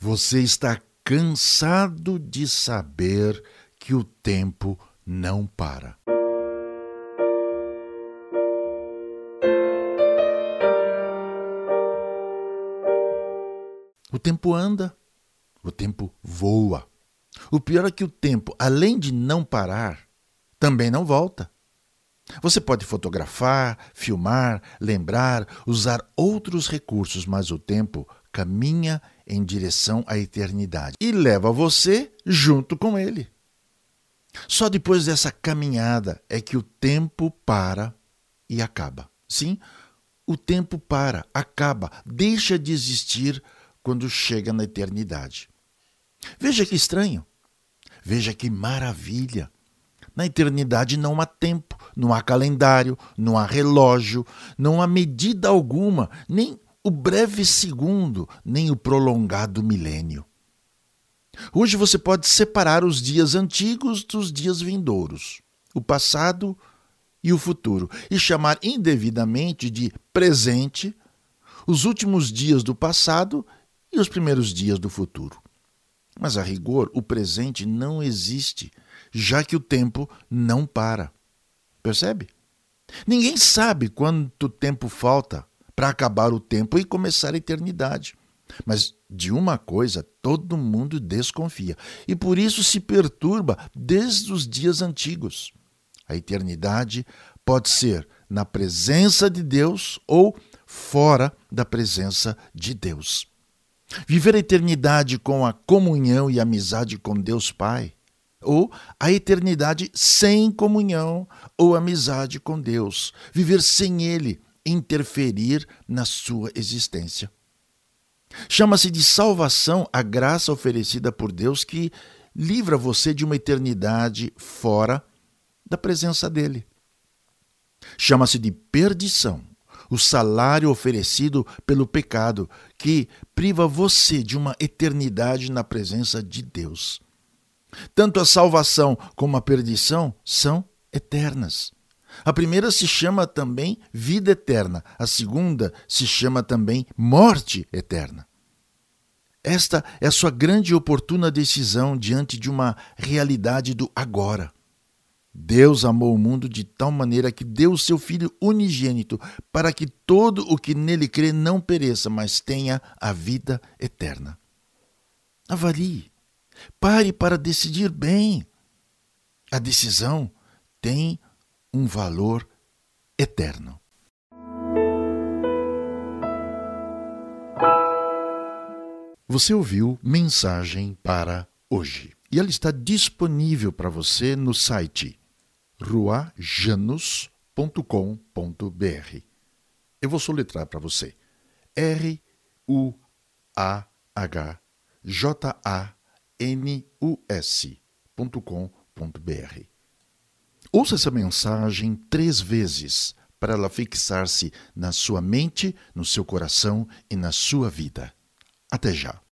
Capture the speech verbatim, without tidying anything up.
Você está cansado de saber que o tempo não para. O tempo anda, o tempo voa. O pior é que o tempo, além de não parar, também não volta. Você pode fotografar, filmar, lembrar, usar outros recursos, mas o tempo caminha em direção à eternidade e leva você junto com ele. Só depois dessa caminhada é que o tempo para e acaba. Sim, o tempo para, acaba, deixa de existir quando chega na eternidade. Veja que estranho, veja que maravilha. Na eternidade não há tempo, não há calendário, não há relógio, não há medida alguma, nem o breve segundo, nem o prolongado milênio. Hoje você pode separar os dias antigos dos dias vindouros, o passado e o futuro, e chamar indevidamente de presente os últimos dias do passado e os primeiros dias do futuro. Mas, a rigor, o presente não existe, já que o tempo não para. Percebe? Ninguém sabe quanto tempo falta para acabar o tempo e começar a eternidade. Mas de uma coisa todo mundo desconfia, e por isso se perturba desde os dias antigos. A eternidade pode ser na presença de Deus ou fora da presença de Deus. Viver a eternidade com a comunhão e amizade com Deus Pai, ou a eternidade sem comunhão ou amizade com Deus, viver sem Ele interferir na sua existência. Chama-se de salvação a graça oferecida por Deus que livra você de uma eternidade fora da presença dEle. Chama-se de perdição o salário oferecido pelo pecado que priva você de uma eternidade na presença de Deus. Tanto a salvação como a perdição são eternas. A primeira se chama também vida eterna, a segunda se chama também morte eterna. Esta é a sua grande e oportuna decisão diante de uma realidade do agora. Deus amou o mundo de tal maneira que deu o seu Filho unigênito para que todo o que nele crê não pereça, mas tenha a vida eterna. Avalie, pare para decidir bem. A decisão tem um valor eterno. Você ouviu Mensagem para Hoje e ela está disponível para você no site rua janus ponto com ponto b r. Eu vou soletrar para você. R U A H J A N U S ponto com ponto b r. Ouça essa mensagem três vezes para ela fixar-se na sua mente, no seu coração e na sua vida. Até já.